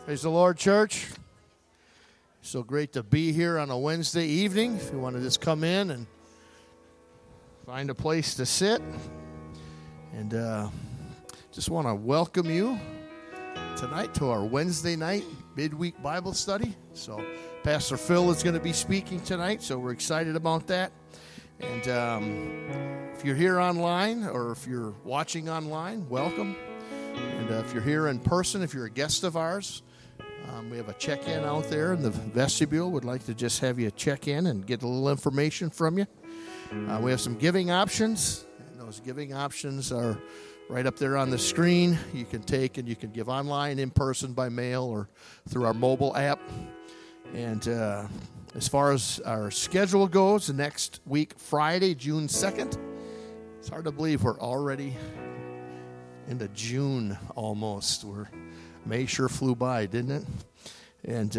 Praise the Lord, church. So great to be here on a Wednesday evening. If you want to just come in and find a place to sit. And just want to welcome you tonight to our Wednesday night midweek Bible study. So Pastor Phil is going to be speaking tonight, so we're excited about that. And if you're here online or if you're watching online, welcome. And if you're here in person, if you're a guest of ours, we have a check-in out there in the vestibule. We'd like to just have you check in and get a little information from you. We have some giving options, and those giving options are right up there on the screen. You can take and you can give online, in person, by mail, or through our mobile app. And as far as our schedule goes, the next week, Friday, June 2nd, it's hard to believe we're already into June almost. May sure flew by, didn't it? And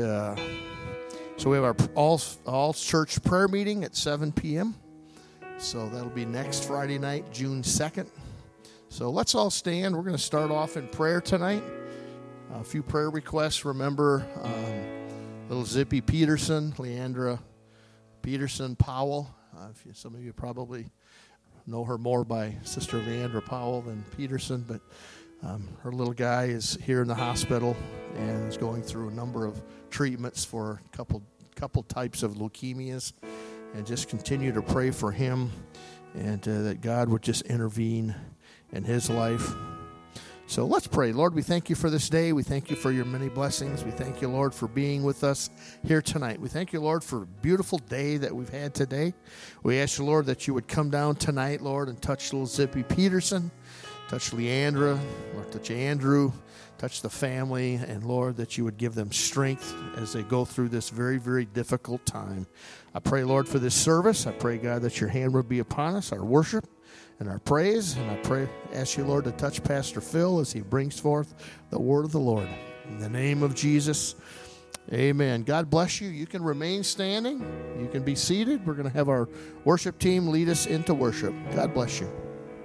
so we have our all church prayer meeting at 7 p.m. So that'll be next Friday night, June 2nd. So let's all stand. We're going to start off in prayer tonight. A few prayer requests. Remember little Zippy Peterson, Leandra Peterson Powell. Some of you probably know her more by Sister Leandra Powell than Peterson, but her little guy is here in the hospital and is going through a number of treatments for a couple types of leukemias, and just continue to pray for him and that God would just intervene in his life. So let's pray. Lord, we thank you for this day. We thank you for your many blessings. We thank you, Lord, for being with us here tonight. We thank you, Lord, for a beautiful day that we've had today. We ask you, Lord, that you would come down tonight, Lord, and touch little Zippy Peterson, touch Leandra, Lord, touch Andrew, touch the family, and Lord, that you would give them strength as they go through this very, very difficult time. I pray, Lord, for this service. I pray, God, that your hand would be upon us, our worship and our praise. And I ask you, Lord, to touch Pastor Phil as he brings forth the word of the Lord. In the name of Jesus, amen. God bless you. You can remain standing. You can be seated. We're going to have our worship team lead us into worship. God bless you.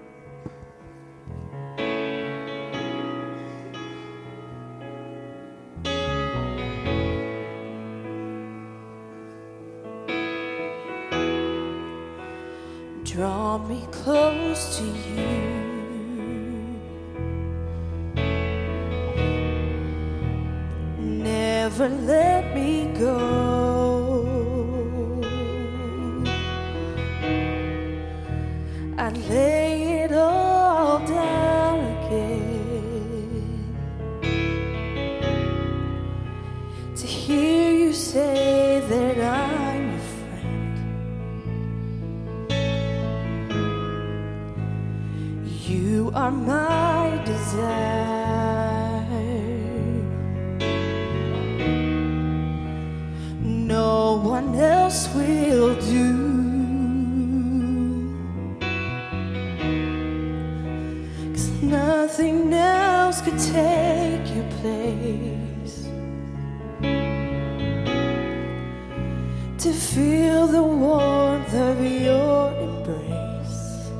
Draw me close to you. Never let me go. I lay it all down again to hear you say that I'm your friend. You are my desire. No one else will do. 'Cause nothing else could take your place. To feel the warmth of your embrace.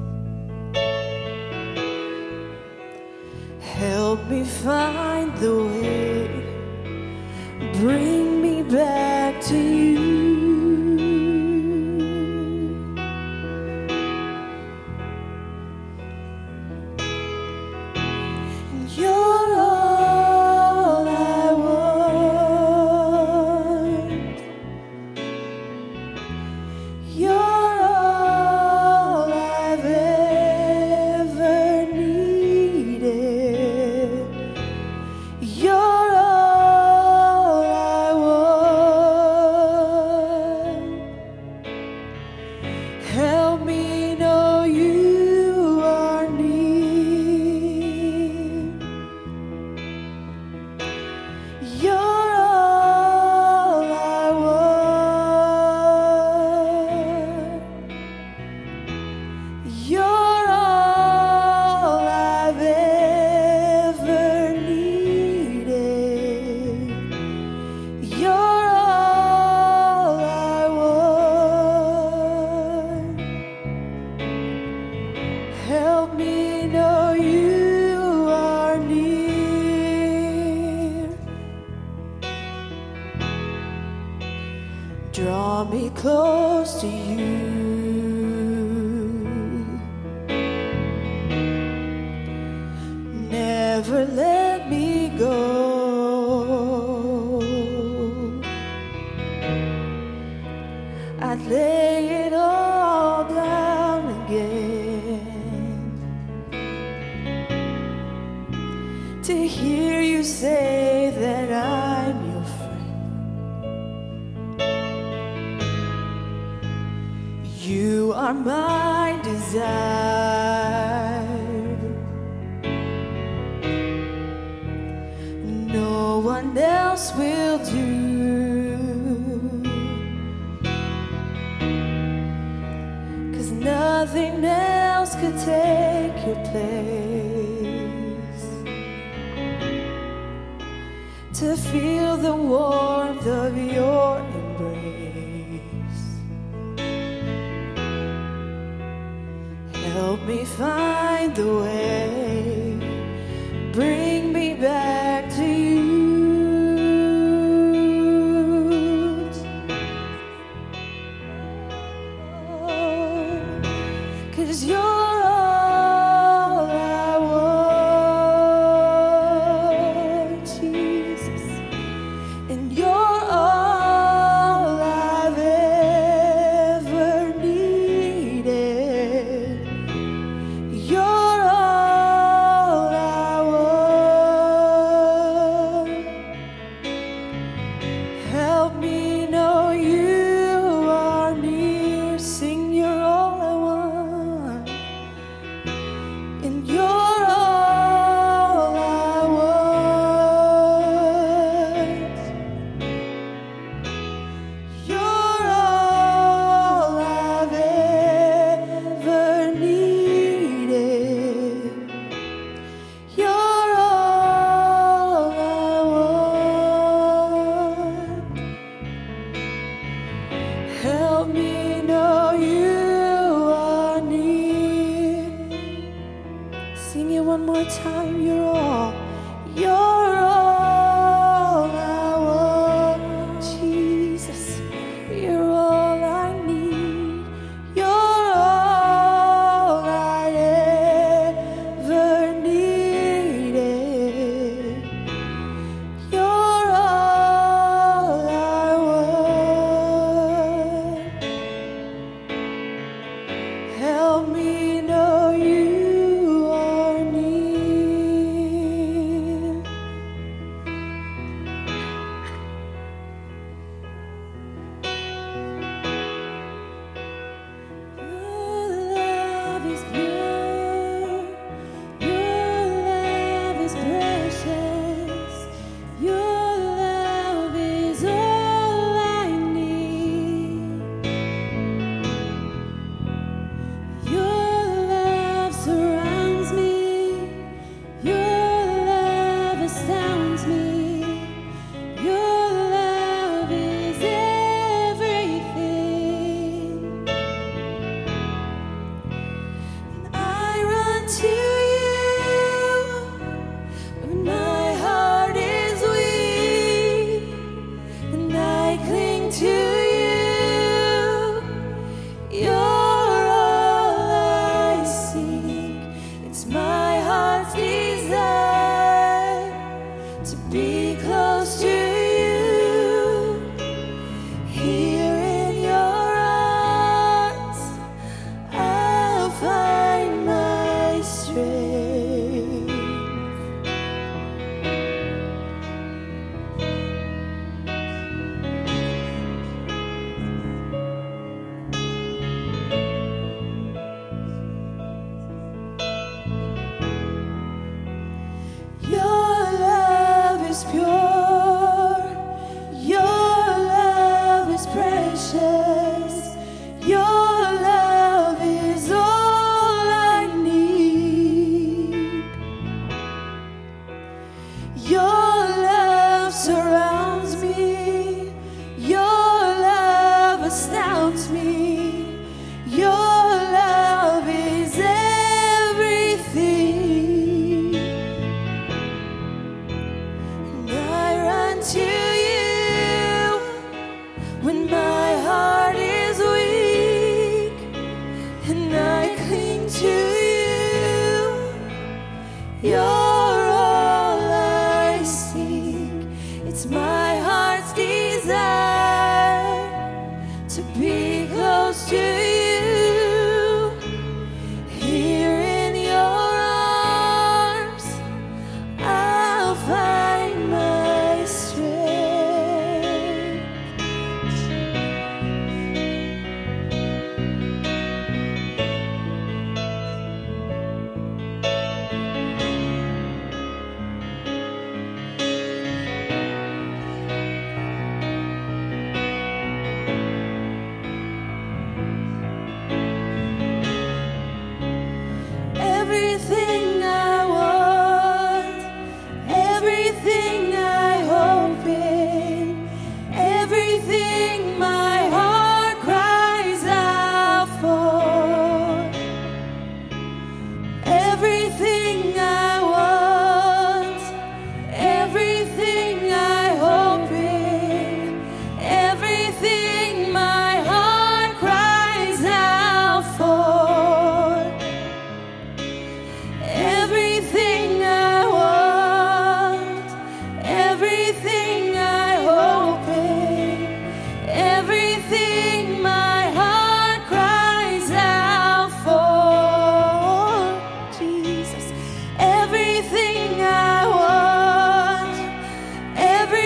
Help me find the way. Bring me back to you. And you're all I want. You're all I've ever needed. You're all I want. Help me know you are near. You're all I want. You're all I've ever needed. You're all I want. Help me know you are near. Draw me close to you. Never let me go. I'd lay it all down again to hear you say that I'm your friend. You are my desire. No one else will do. 'Cause nothing else could take your place. To feel the warmth of your embrace. Help me find the way. Bring me back to you. 'Cause you're all I want, Jesus. And you're all I've ever needed. You're all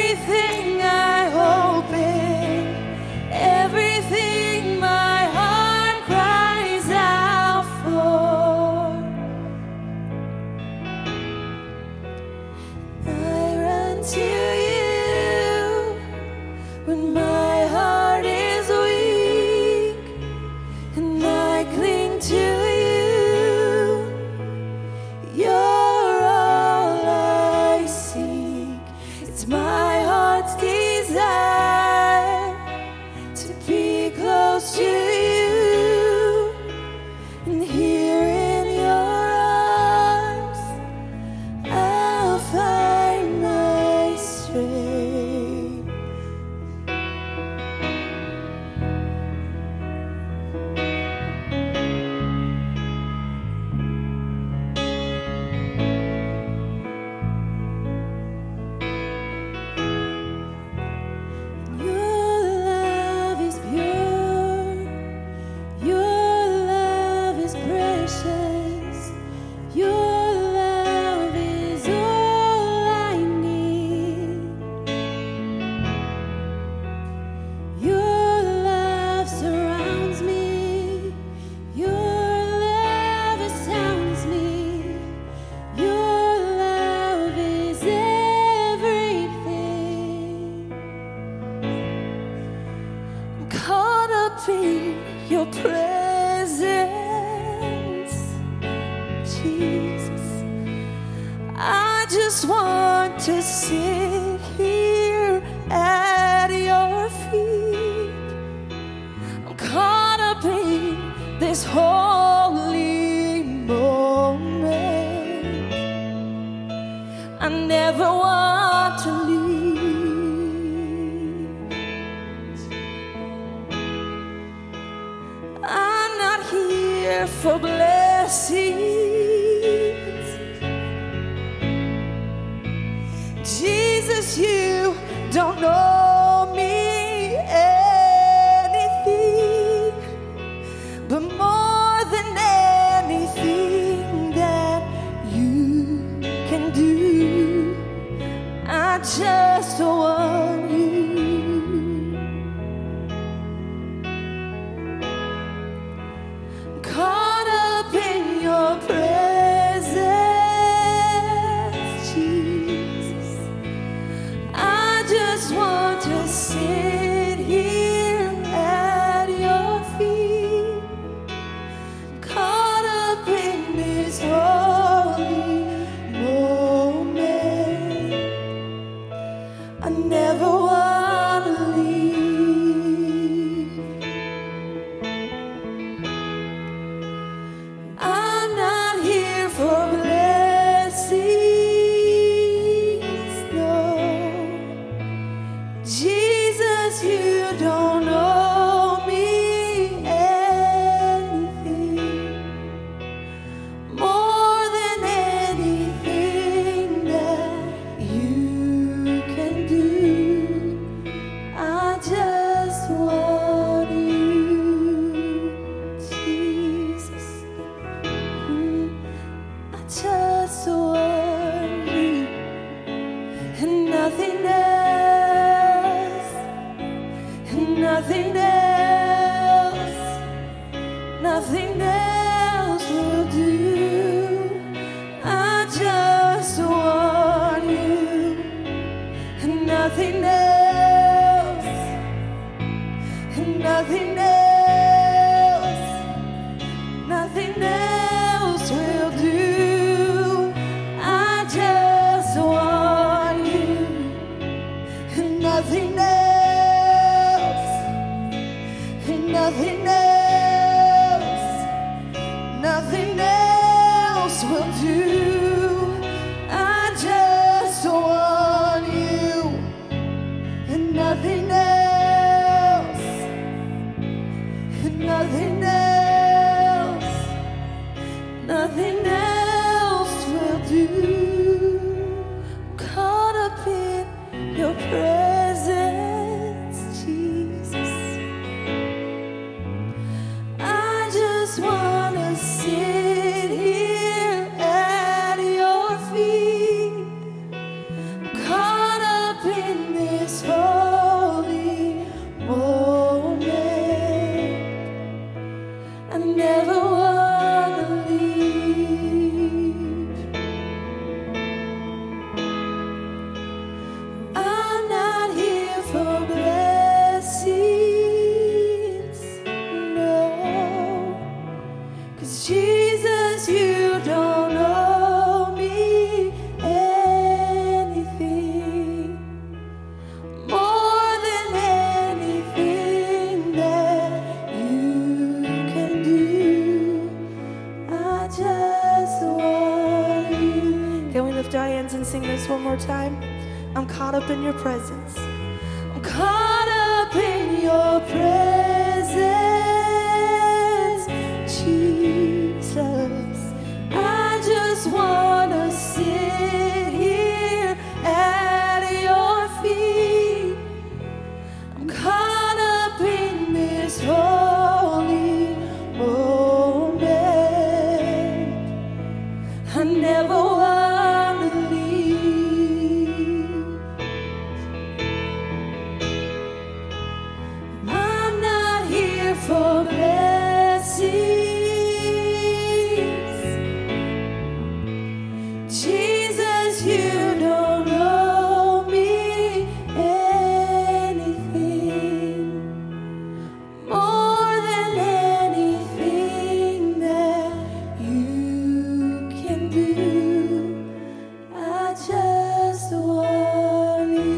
everything I hope in, everything my heart cries out for. I run to you when my heart is weak, and I cling to you. You're all I seek. It's my heart's desire to be close to you, and here in your arms I'll find my strength. Your love is pure. Your love is precious. Your love is all I need. Your love surrounds me. Your love astounds me. Your love is everything. I'm caught up in your presence, Jesus. I just want to sit here at your feet. I'm caught up in this holy moment. I never want to leave. I'm not here for blessings. Jesus, you don't know me anything, but more than anything that you can do, I just want you. Caught up in your presence, Jesus. I just want to sit here at your feet. Caught up in this holy moment. I never want to leave. I'm not here for blessings, no. Jesus, you don't owe me anything, more than anything that you can do. I just want you, Jesus. I just want you and nothing else, and nothing else, nothing else will do. I just want you and nothing else, and nothing else, nothing else will do. I just want you and nothing else, and nothing else, nothing else will do. I just want you and nothing else, and nothing else, nothing else will do. Caught up in your presence, Jesus. more time. I'm caught up in your presence. I'm caught up in your presence, Jesus. I just want to sit here at your feet. I'm caught up in this holy moment. I never want to leave. I'm not here for blessings. Jesus, you don't owe me anything more than anything that you can do. I just want you.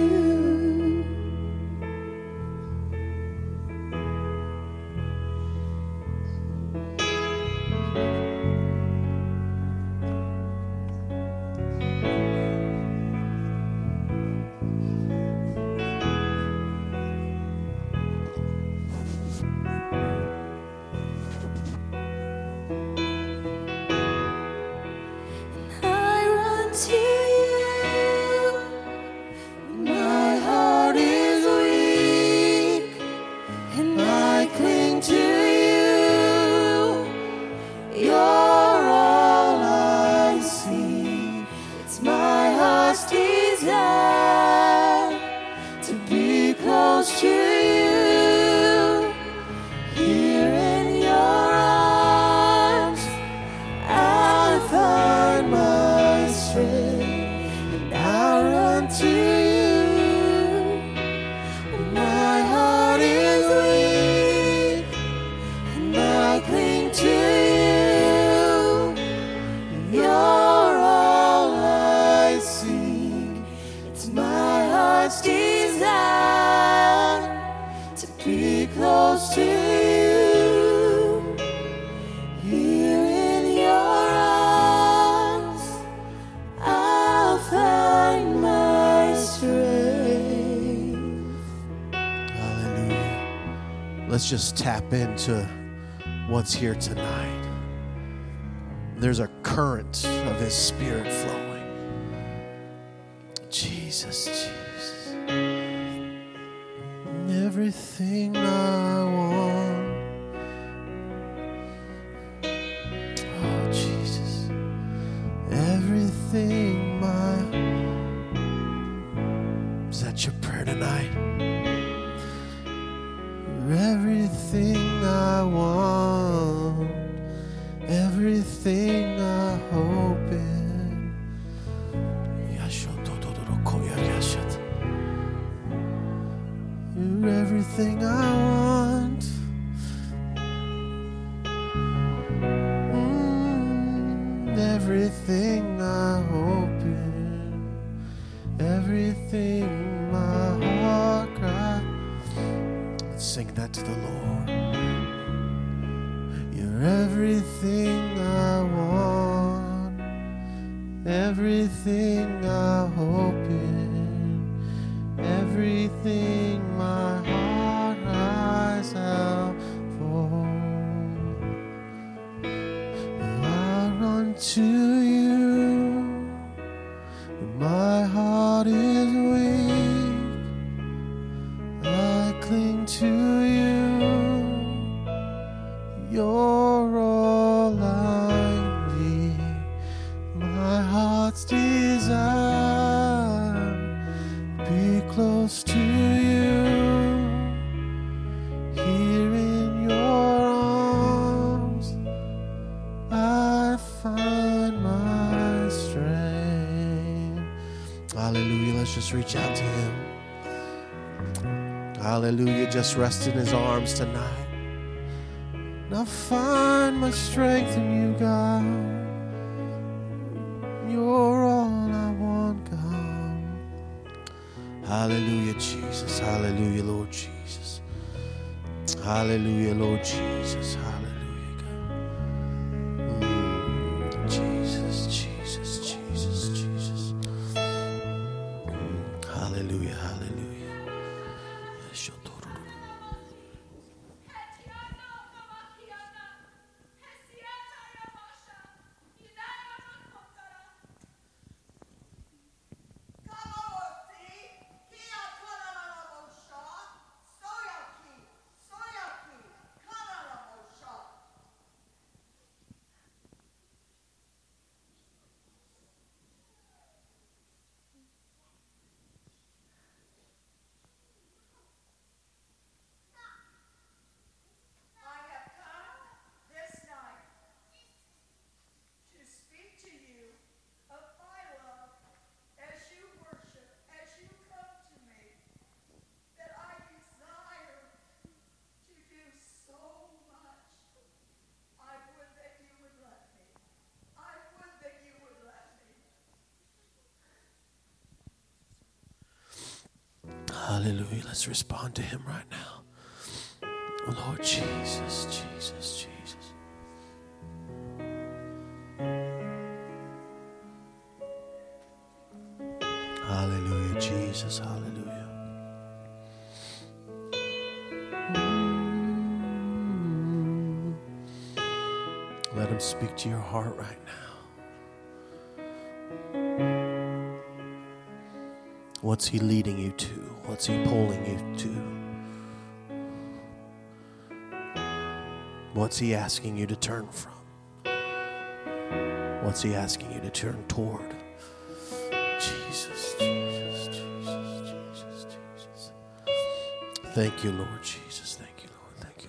I run to you. My heart is weak, and I cling to you. You're all I see. It's my heart's desire to be close to you. Here in your arms, I find my strength, and I run to you. My heart is weak, and I cling to you. You're all I seek. It's my heart's desire to be close to you. Here in your arms, I'll find my strength. Hallelujah. Let's just tap into what's here tonight. There's a current of His Spirit flowing. Jesus, Jesus. Everything I want. Oh, Jesus. Everything Is that your prayer tonight? You're everything I want, everything I hope in. You're everything I want. Everything I hope in, everything my heart cries. Let's sing that to the Lord. You're everything I want, everything I hope in, everything my heart cries out for. I run to you, my heart is weak, I cling to you, you're all I need, my heart's desire, be close to you, here in your arms, I find my strength. Hallelujah. Let's just reach out to Him. Hallelujah. Just rest in His arms tonight. And I find my strength in you, God. You're all I want, God. Hallelujah, Jesus. Hallelujah, Lord Jesus. Hallelujah, Lord Jesus. Hallelujah, God. Jesus, Jesus, Jesus, Jesus. Hallelujah. Hallelujah. Let's respond to him right now. Oh, Lord Jesus, Jesus, Jesus. Hallelujah, Jesus, hallelujah. Let him speak to your heart right now. What's he leading you to? What's he pulling you to? What's he asking you to turn from? What's he asking you to turn toward? Jesus, Jesus, Jesus, Jesus, Jesus. Thank you, Lord Jesus. Thank you, Lord. Thank you,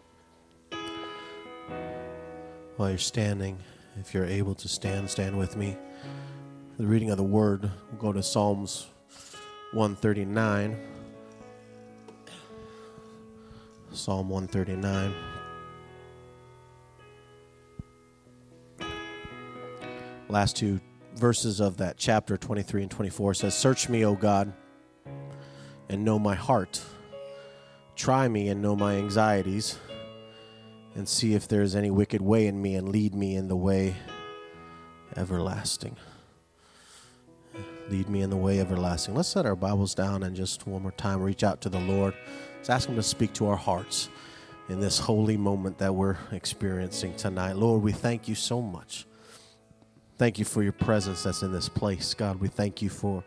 Lord. While you're standing, if you're able to stand with me. The reading of the word, we'll go to Psalms 139. Psalm 139. Last two verses of that chapter, 23 and 24, says, "Search me, O God, and know my heart. Try me and know my anxieties, and see if there is any wicked way in me, and lead me in the way everlasting." Lead me in the way everlasting. Let's set our Bibles down and just one more time reach out to the Lord. Let's ask him to speak to our hearts in this holy moment that we're experiencing tonight. Lord, we thank you so much. Thank you for your presence that's in this place. God, we thank you for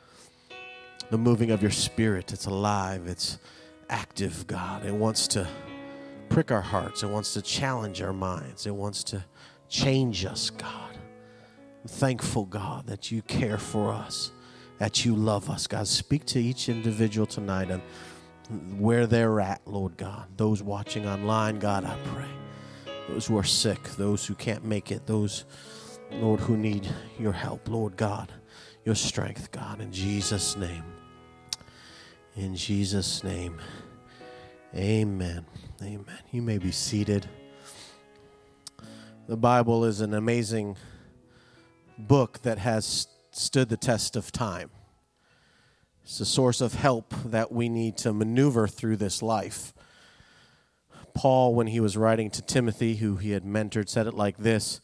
the moving of your Spirit. It's alive. It's active, God. It wants to prick our hearts. It wants to challenge our minds. It wants to change us, God. I'm thankful, God, that you care for us, that you love us. God, speak to each individual tonight and where they're at, Lord God. Those watching online, God, I pray. Those who are sick, those who can't make it, those, Lord, who need your help, Lord God, your strength, God, in Jesus' name. In Jesus' name, amen. Amen. You may be seated. The Bible is an amazing book that has stood the test of time. It's a source of help that we need to maneuver through this life. Paul, when he was writing to Timothy, who he had mentored, said it like this,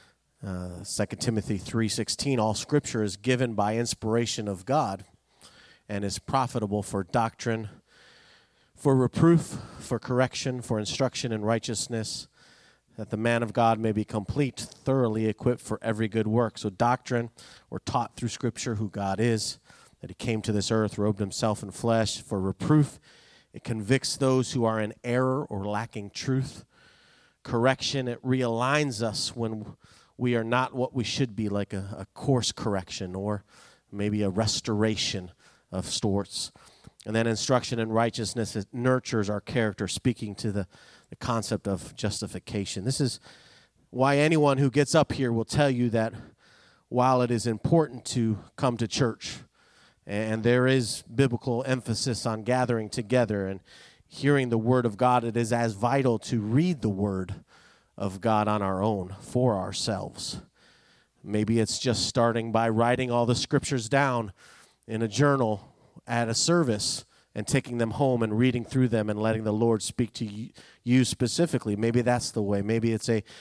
2 Timothy 3:16, "All scripture is given by inspiration of God and is profitable for doctrine, for reproof, for correction, for instruction in righteousness, that the man of God may be complete, thoroughly equipped for every good work." So doctrine, we're taught through Scripture who God is, that he came to this earth, robed himself in flesh. For reproof, it convicts those who are in error or lacking truth. Correction, it realigns us when we are not what we should be, like a course correction or maybe a restoration of sorts. And then instruction in righteousness, it nurtures our character, speaking to the concept of justification. This is why anyone who gets up here will tell you that while it is important to come to church, and there is biblical emphasis on gathering together and hearing the Word of God, it is as vital to read the Word of God on our own, for ourselves. Maybe it's just starting by writing all the scriptures down in a journal at a service and taking them home and reading through them and letting the Lord speak to you specifically. Maybe that's the way. Maybe it's a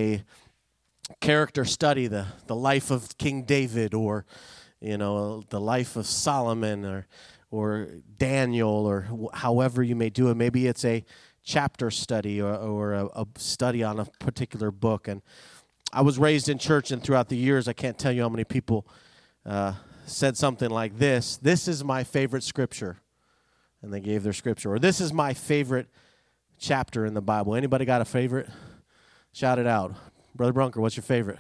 character study, the life of King David, or the life of Solomon, Daniel, or however you may do it. Maybe it's a chapter study or a study on a particular book. And I was raised in church, and throughout the years, I can't tell you how many people said something like this: "This is my favorite scripture," and they gave their scripture. Or, "This is my favorite chapter in the Bible." Anybody got a favorite? Shout it out. Brother Brunker, what's your favorite?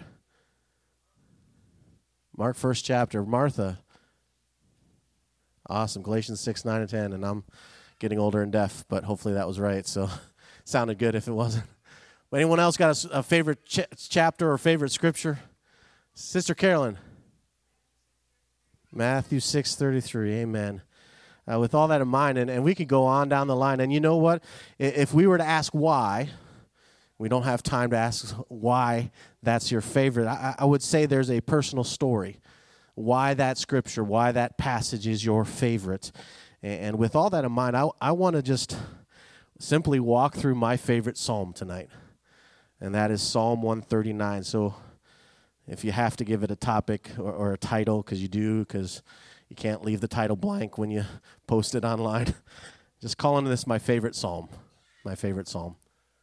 Mark 1st chapter. Martha. Awesome. Galatians 6, 9, and 10. And I'm getting older and deaf, but hopefully that was right. So sounded good if it wasn't. But anyone else got a favorite chapter or favorite scripture? Sister Carolyn. Matthew 6:33. Amen. With all that in mind, and we could go on down the line. And you know what? If we were to ask why, we don't have time to ask why that's your favorite. I would say there's a personal story. Why that scripture, why that passage is your favorite. And with all that in mind, I want to just simply walk through my favorite psalm tonight. And that is Psalm 139. So if you have to give it a topic or a title, because you can't leave the title blank when you post it online, just calling this my favorite psalm. My favorite psalm.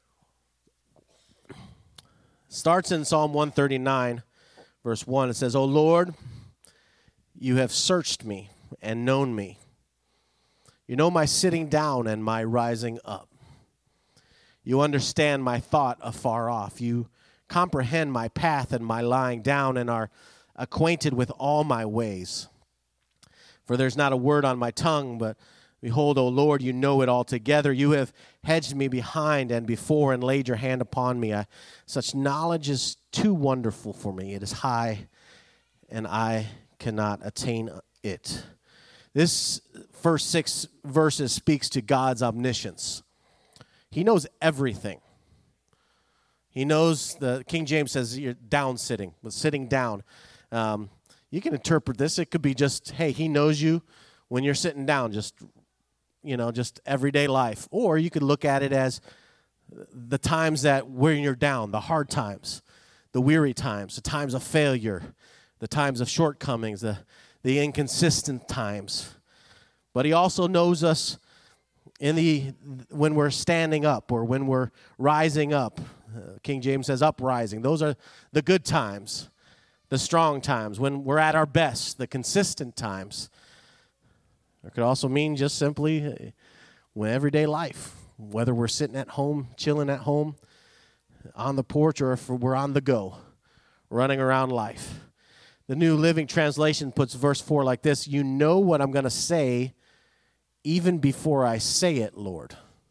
Starts in Psalm 139, verse 1. It says, "O Lord, you have searched me and known me. You know my sitting down and my rising up. You understand my thought afar off. You comprehend my path and my lying down, and are acquainted with all my ways. For there's not a word on my tongue, but behold, O Lord, you know it altogether. You have hedged me behind and before and laid your hand upon me. Such knowledge is too wonderful for me. It is high, and I cannot attain it." This first 6 verses speaks to God's omniscience. He knows everything. He knows, the King James says you're down sitting, but sitting down. You can interpret this. It could be just, hey, he knows you when you're sitting down, just everyday life. Or you could look at it as the times that when you're down, the hard times, the weary times, the times of failure, the times of shortcomings, the inconsistent times. But he also knows us when we're standing up or when we're rising up. King James says uprising. Those are the good times, the strong times, when we're at our best, the consistent times. It could also mean just simply everyday life, whether we're sitting at home, chilling at home, on the porch, or if we're on the go, running around life. The New Living Translation puts verse 4 like this: "You know what I'm going to say even before I say it, Lord."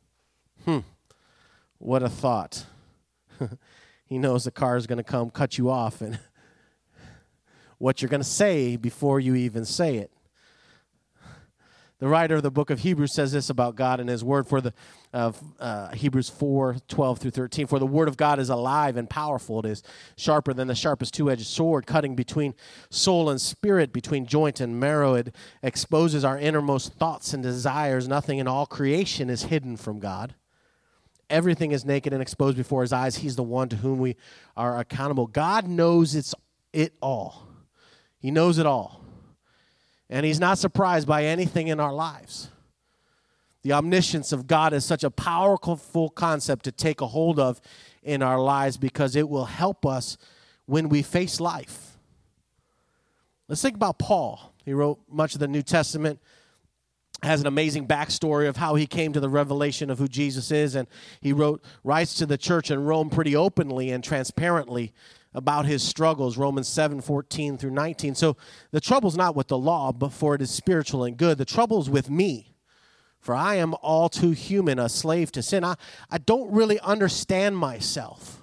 What a thought. He knows the car is going to come cut you off, and what you're going to say before you even say it. The writer of the book of Hebrews says this about God and his word, for the Hebrews 4:12 through 13. "For the word of God is alive and powerful. It is sharper than the sharpest two-edged sword, cutting between soul and spirit, between joint and marrow. It exposes our innermost thoughts and desires. Nothing in all creation is hidden from God. Everything is naked and exposed before his eyes. He's the one to whom we are accountable." God knows it all. He knows it all. And he's not surprised by anything in our lives. The omniscience of God is such a powerful concept to take a hold of in our lives, because it will help us when we face life. Let's think about Paul. He wrote much of the New Testament, has an amazing backstory of how he came to the revelation of who Jesus is, and he writes to the church in Rome pretty openly and transparently about his struggles, Romans 7:14 through 19. So the trouble's not with the law, but for it is spiritual and good. The trouble's with me, for I am all too human, a slave to sin. I don't really understand myself.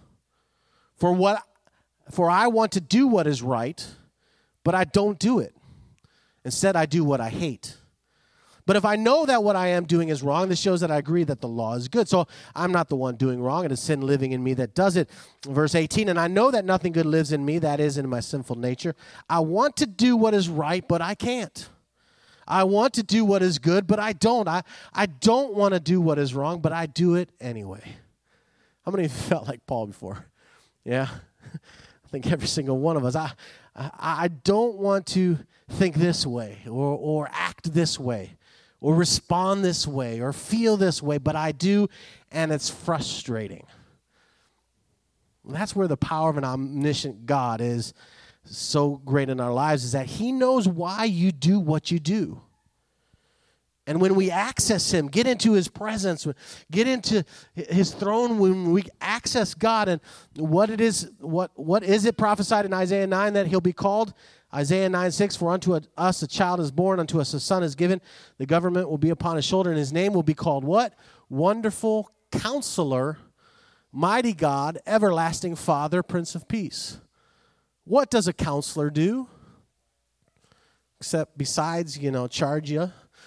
For I want to do what is right, but I don't do it. Instead, I do what I hate. But if I know that what I am doing is wrong, this shows that I agree that the law is good. So I'm not the one doing wrong. It is sin living in me that does it. Verse 18, "And I know that nothing good lives in me, that is, in my sinful nature. I want to do what is right, but I can't. I want to do what is good, but I don't. I don't want to do what is wrong, but I do it anyway." How many of you felt like Paul before? Yeah? I think every single one of us. I don't want to think this way or act this way. or respond this way or feel this way, but I do, and it's frustrating. And that's where the power of an omniscient God is so great in our lives, is that he knows why you do what you do. And when we access him, get into his presence, get into his throne, when we access God, and what is it prophesied in Isaiah 9 that he'll be called? Isaiah 9:6, for unto us a child is born, unto us a son is given. The government will be upon his shoulder, and his name will be called what? Wonderful Counselor, Mighty God, Everlasting Father, Prince of Peace. What does a counselor do? Except besides, charge you,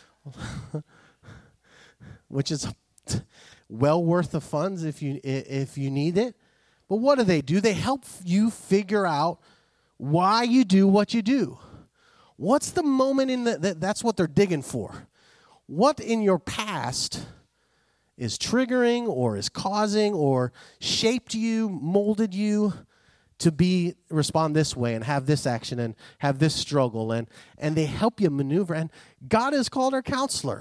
which is well worth the funds if you need it. But what do? They help you figure out why you do what you do. What's the moment in that's what they're digging for. What in your past is triggering or is causing or shaped you, molded you to respond this way and have this action and have this struggle, and they help you maneuver. And God is called our counselor.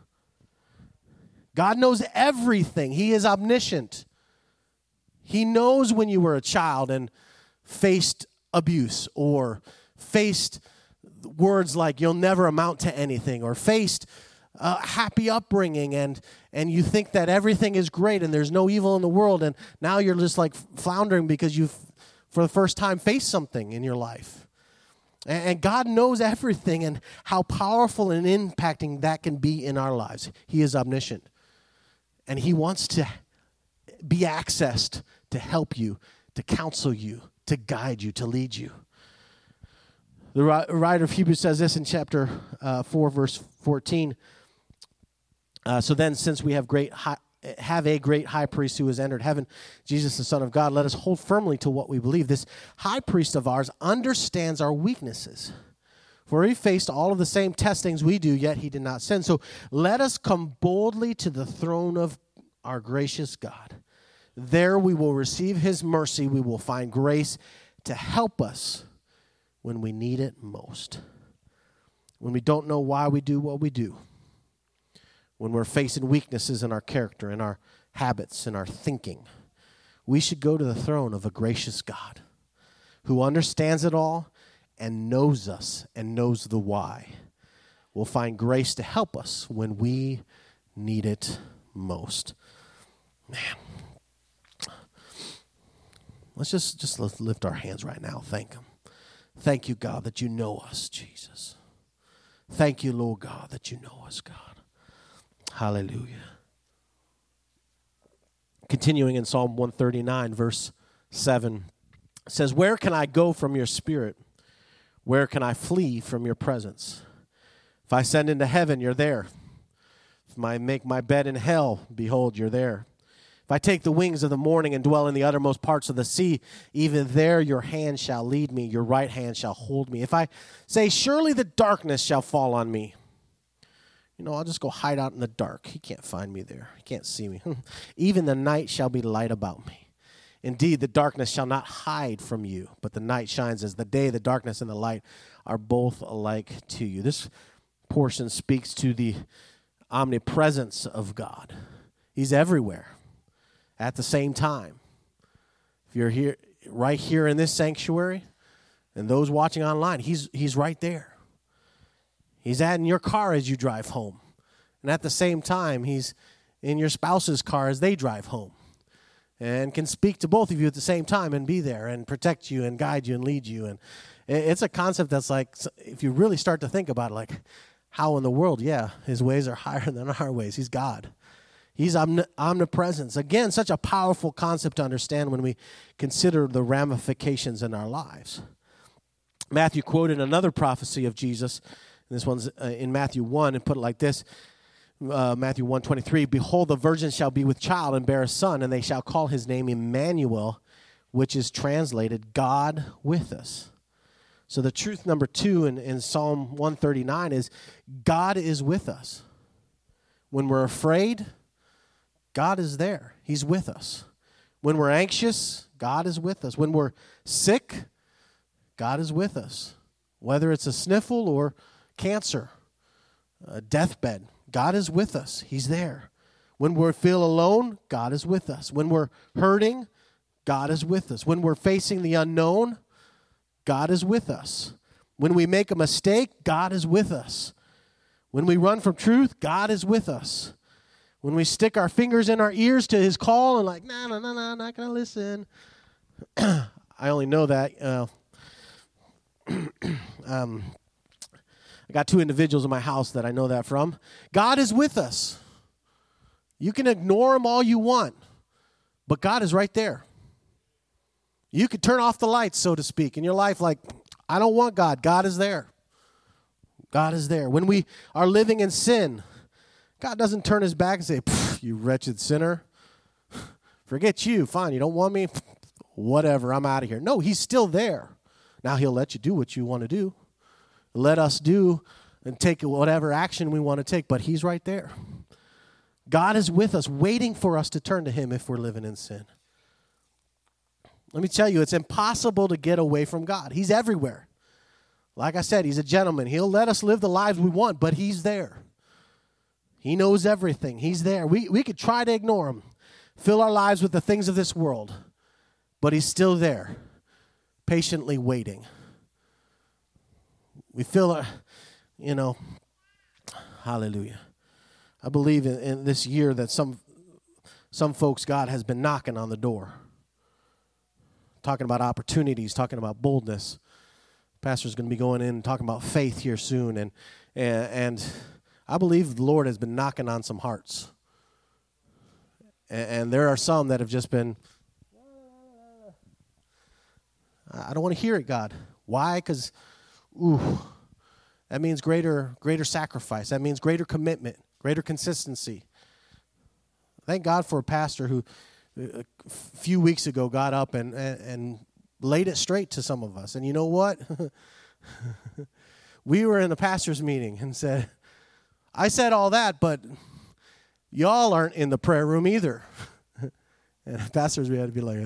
God knows everything. He is omniscient. He knows when you were a child and faced abuse, or faced words like you'll never amount to anything, or faced happy upbringing, and you think that everything is great and there's no evil in the world, and now you're just like floundering because you've for the first time faced something in your life. And God knows everything and how powerful and impacting that can be in our lives. He is omniscient, and he wants to be accessed to help you, to counsel you, to guide you, to lead you. The writer of Hebrews says this in chapter 4, verse 14. So then, since we have a great high priest who has entered heaven, Jesus, the Son of God, let us hold firmly to what we believe. This high priest of ours understands our weaknesses. For he faced all of the same testings we do, yet he did not sin. So let us come boldly to the throne of our gracious God. There we will receive his mercy. We will find grace to help us when we need it most. When we don't know why we do what we do. When we're facing weaknesses in our character, in our habits, in our thinking. We should go to the throne of a gracious God who understands it all and knows us and knows the why. We'll find grace to help us when we need it most. Man. Let's just lift our hands right now. Thank him. Thank you, God, that you know us, Jesus. Thank you, Lord God, that you know us, God. Hallelujah. Continuing in Psalm 139, verse 7, it says, where can I go from your spirit? Where can I flee from your presence? If I ascend into heaven, you're there. If I make my bed in hell, behold, you're there. If I take the wings of the morning and dwell in the uttermost parts of the sea, even there your hand shall lead me, your right hand shall hold me. If I say, surely the darkness shall fall on me, I'll just go hide out in the dark. He can't find me there. He can't see me. Even the night shall be light about me. Indeed, the darkness shall not hide from you, but the night shines as the day. The darkness and the light are both alike to you. This portion speaks to the omnipresence of God. He's everywhere at the same time. If you're here, right here in this sanctuary, and those watching online, he's right there. He's in your car as you drive home. And at the same time, he's in your spouse's car as they drive home. And can speak to both of you at the same time and be there and protect you and guide you and lead you. And it's a concept that's like, if you really start to think about it, like, how in the world, his ways are higher than our ways. He's God. He's omnipresence. Again, such a powerful concept to understand when we consider the ramifications in our lives. Matthew quoted another prophecy of Jesus. This one's in Matthew 1, and put it like this. Matthew 1:23, behold, the virgin shall be with child and bear a son, and they shall call his name Emmanuel, which is translated God with us. So the truth number 2 in Psalm 139 is God is with us. When we're afraid, God is there. He's with us. When we're anxious, God is with us. When we're sick, God is with us. Whether it's a sniffle or cancer, a deathbed, God is with us. He's there. When we feel alone, God is with us. When we're hurting, God is with us. When we're facing the unknown, God is with us. When we make a mistake, God is with us. When we run from truth, God is with us. When we stick our fingers in our ears to his call and like, no, I'm not going to listen. I only know that. I got two individuals in my house that I know that from. God is with us. You can ignore him all you want, but God is right there. You could turn off the lights, so to speak, in your life like, I don't want God. God is there. God is there. When we are living in sin, God doesn't turn his back and say, you wretched sinner. Forget you. Fine, you don't want me? Whatever, I'm out of here. No, he's still there. Now he'll let you do what you want to do. Let us do and take whatever action we want to take, but he's right there. God is with us, waiting for us to turn to him if we're living in sin. Let me tell you, it's impossible to get away from God. He's everywhere. Like I said, he's a gentleman. He'll let us live the lives we want, but he's there. He knows everything. He's there. We could try to ignore him, fill our lives with the things of this world, but he's still there, patiently waiting. We feel, hallelujah. I believe in this year that some folks, God has been knocking on the door, talking about opportunities, talking about boldness. Pastor's going to be going in and talking about faith here soon, and I believe the Lord has been knocking on some hearts. And there are some that have just been, I don't want to hear it, God. Why? Because, that means greater sacrifice. That means greater commitment, greater consistency. Thank God for a pastor who a few weeks ago got up and laid it straight to some of us. And you know what? We were in a pastor's meeting and said, I said all that, but y'all aren't in the prayer room either. And pastors, we had to be like,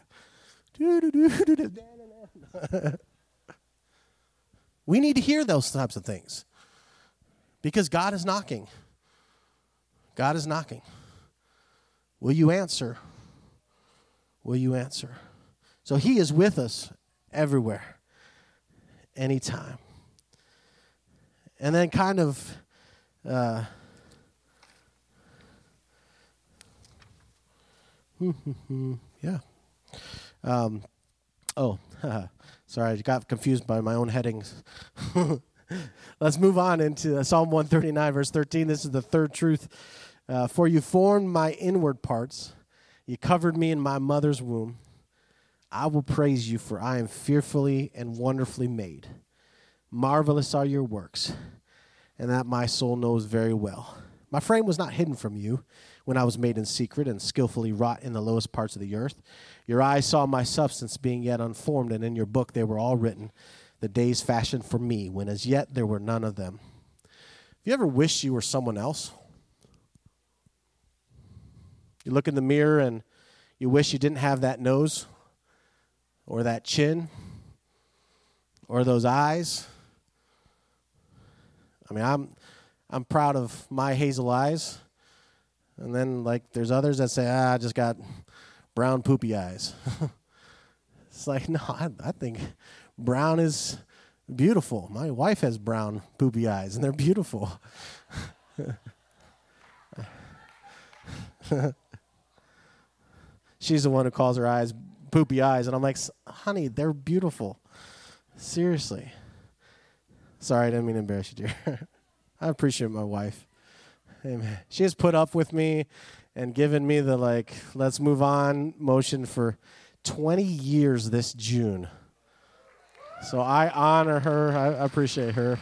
we need to hear those types of things because God is knocking. God is knocking. Will you answer? Will you answer? So he is with us everywhere, anytime. And then kind of, yeah. Sorry, I got confused by my own headings. Let's move on into Psalm 139, verse 13. This is the third truth. For you formed my inward parts. You covered me in my mother's womb. I will praise you, for I am fearfully and wonderfully made. Marvelous are your works, and that my soul knows very well. My frame was not hidden from you when I was made in secret and skillfully wrought in the lowest parts of the earth. Your eyes saw my substance being yet unformed, and in your book they were all written, the days fashioned for me, when as yet there were none of them. Have you ever wished you were someone else? You look in the mirror and you wish you didn't have that nose or that chin or those eyes. I mean, I'm proud of my hazel eyes. And then, like, there's others that say, I just got brown poopy eyes. It's like, no, I think brown is beautiful. My wife has brown poopy eyes, and they're beautiful. She's the one who calls her eyes poopy eyes, and I'm like, honey, they're beautiful. Seriously. Sorry, I didn't mean to embarrass you, dear. I appreciate my wife. Amen. She has put up with me and given me the, like, let's move on motion for 20 years this June. So I honor her. I appreciate her.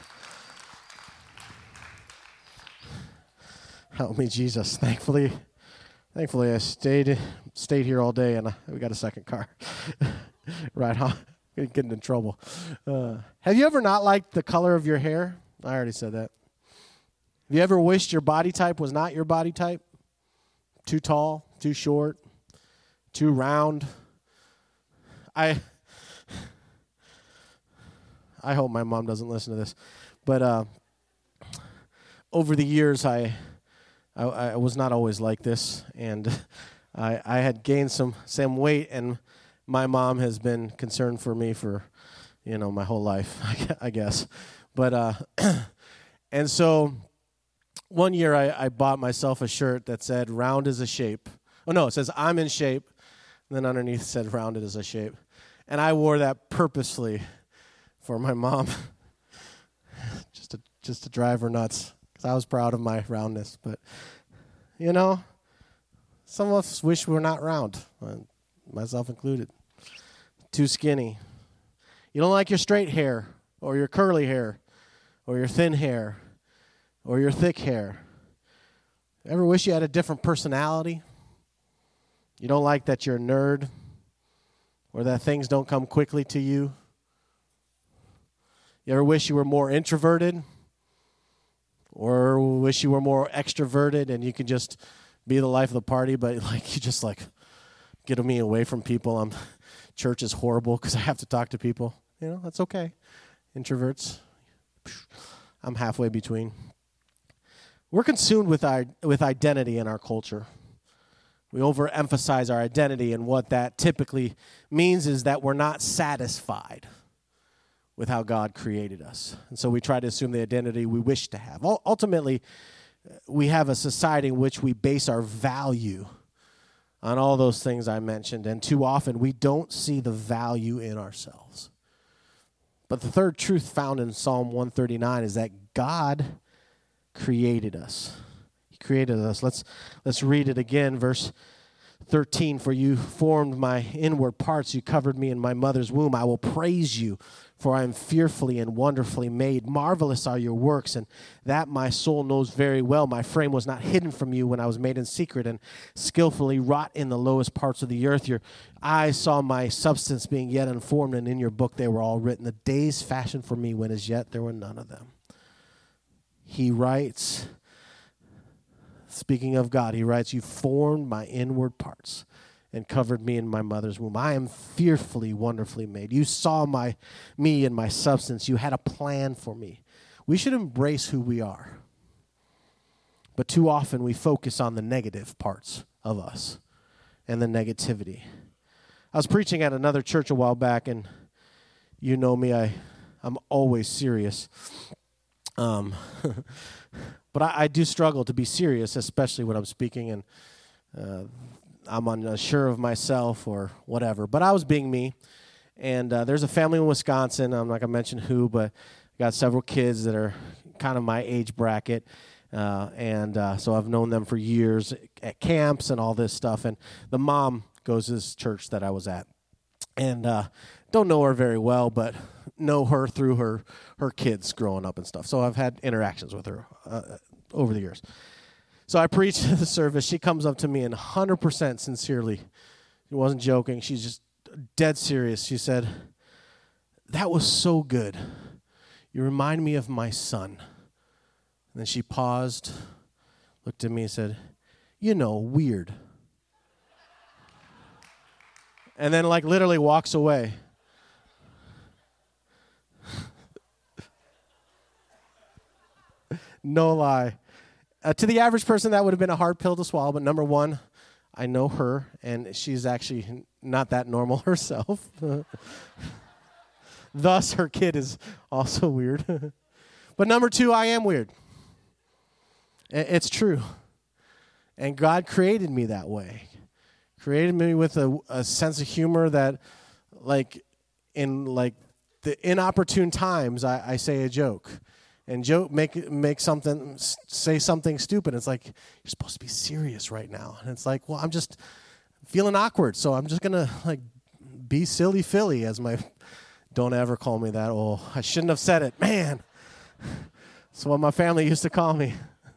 Help me, Jesus. Thankfully, I stayed here all day, and we got a second car. Right on. Getting in trouble. Have you ever not liked the color of your hair? I already said that. Have you ever wished your body type was not your body type? Too tall, too short, too round? I hope my mom doesn't listen to this. But over the years, I was not always like this, and I had gained some weight, and my mom has been concerned for me for, my whole life, I guess. But and so one year I bought myself a shirt that said "round is a shape." Oh no, it says "I'm in shape," and then underneath said "rounded is a shape," and I wore that purposely for my mom, just to drive her nuts, because I was proud of my roundness. But some of us wish we were not round, myself included. Too skinny. You don't like your straight hair, or your curly hair, or your thin hair, or your thick hair. Ever wish you had a different personality? You don't like that you're a nerd, or that things don't come quickly to you? You ever wish you were more introverted, or wish you were more extroverted and you could just be the life of the party, but you just get me away from people? Church is horrible because I have to talk to people. That's okay. Introverts, I'm halfway between. We're consumed with identity in our culture. We overemphasize our identity, and what that typically means is that we're not satisfied with how God created us. And so we try to assume the identity we wish to have. Ultimately, we have a society in which we base our value on all those things I mentioned, and too often we don't see the value in ourselves. But the third truth found in Psalm 139 is that God created us. He created us. Let's read it again, verse 13. For you formed my inward parts. You covered me in my mother's womb. I will praise you, for I am fearfully and wonderfully made. Marvelous are your works, and that my soul knows very well. My frame was not hidden from you when I was made in secret and skillfully wrought in the lowest parts of the earth. Your eyes saw my substance being yet unformed, and in your book they were all written, the days fashioned for me when as yet there were none of them. He writes, speaking of God, he writes, you formed my inward parts and covered me in my mother's womb. I am fearfully, wonderfully made. You saw me and my substance. You had a plan for me. We should embrace who we are. But too often we focus on the negative parts of us and the negativity. I was preaching at another church a while back, and you know me, I'm always serious. But I do struggle to be serious, especially when I'm speaking and I'm unsure of myself or whatever. But I was being me, and there's a family in Wisconsin. I'm not going to mention who, but I got several kids that are kind of my age bracket, and so I've known them for years at camps and all this stuff. And the mom goes to this church that I was at, and don't know her very well, but know her through her kids growing up and stuff. So I've had interactions with her over the years. So I preached the service. She comes up to me and 100% sincerely, she wasn't joking, she's just dead serious. She said, that was so good. You remind me of my son. And then she paused, looked at me and said, weird. And then literally walks away. No lie. To the average person, that would have been a hard pill to swallow. But number one, I know her, and she's actually not that normal herself. Thus, her kid is also weird. But number two, I am weird. It's true. And God created me that way. Created me with a sense of humor that, in the inopportune times, I say a joke. And say something stupid. It's like, you're supposed to be serious right now. And it's like, well, I'm just feeling awkward, so I'm just going to be silly Philly, don't ever call me that. Oh, I shouldn't have said it. Man, that's what my family used to call me.